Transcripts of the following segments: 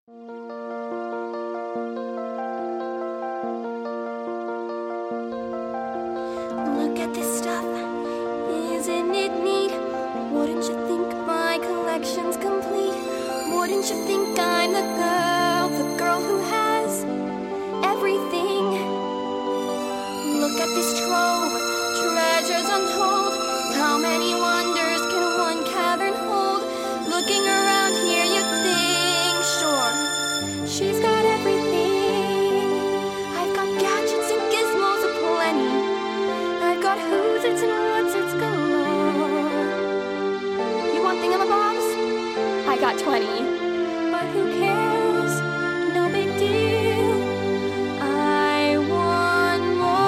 Look at this stuff, isn't it neat? Wouldn't you think my collection's complete? Wouldn't you think I'm the girl who has everything? Look at this trove, treasures untold. How many wonders can one cavern hold? Looking around here you think, sure, she's got everything. I've got gadgets and gizmos aplenty. I've got who's it's and what's it's galore. You want thingamabobs? I got 20. But who cares? No big deal. I want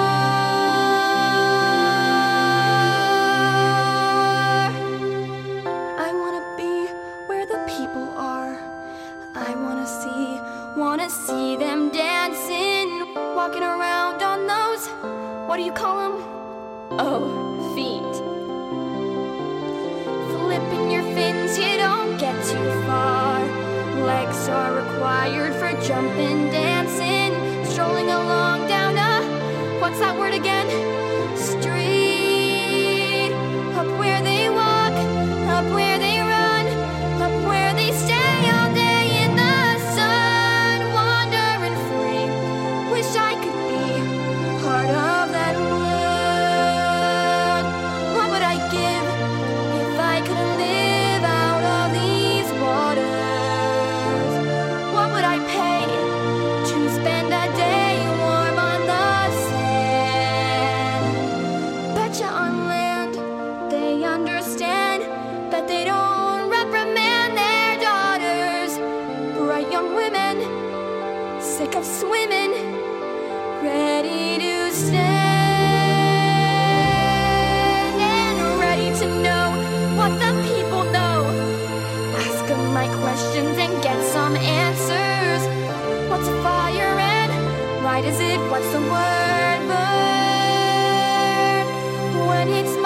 more. I wanna be where the people are. I wanna see them dancing, walking around on those, what do you call them? Oh, feet. Flipping your fins, you don't get too far. Legs are required for jumping, dancing, strolling along down what's that word again? Street. Up where they walk, up where they run, up where they stay all day in the sun, wandering free. Wish I could be part of that world. What would I give if I could live out of these waters? What would I pay to spend a day warm on the sand? Betcha on land they understand that they don't reprimand their daughters. Bright young women, sick of swimming, ready to stand and ready to know what the people know. Ask them my questions and get some answers. What's a fire and light is it? What's the word? Burn when it's